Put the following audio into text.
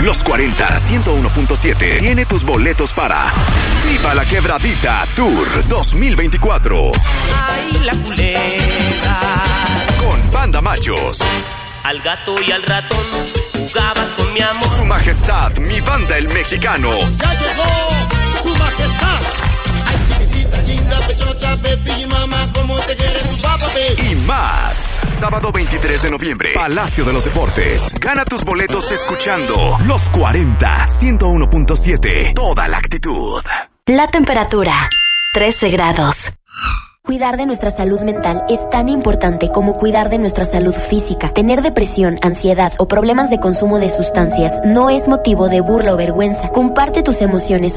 Los 40 101.7 tiene tus boletos para Viva la Quebradita Tour 2024. Ay, la culebra. Con Banda Machos. Al gato y al ratón jugabas con mi amor. Su Majestad, mi banda el mexicano. ¡Ya llegó Su Majestad! Ay, chiquitita, linda, pechota, Pepi y mamá, ¿cómo te quiere tu papá, Pepi? Y más. Sábado 23 de noviembre, Palacio de los Deportes. Gana tus boletos escuchando Los 40 101.7. Toda la actitud. La temperatura, 13 grados. Cuidar de nuestra salud mental es tan importante como cuidar de nuestra salud física. Tener depresión, ansiedad o problemas de consumo de sustancias no es motivo de burla o vergüenza. Comparte tus emociones